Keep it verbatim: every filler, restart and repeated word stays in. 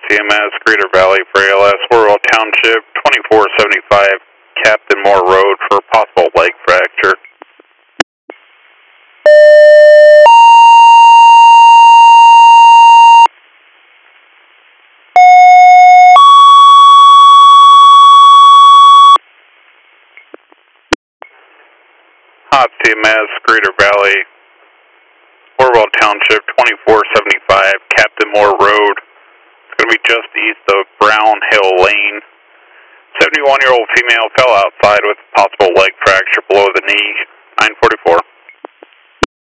C M S, Greater Valley for A L S, Orwell Township, twenty-four seventy-five Captain Moore Road for possible leg fracture. Hot C M S, Greater Valley, Orwell Township, twenty-four seventy-five Captain Moore Road. It's going to be just east of Brown Hill Lane. seventy-one-year-old female fell outside with possible leg fracture below the knee. nine forty-four.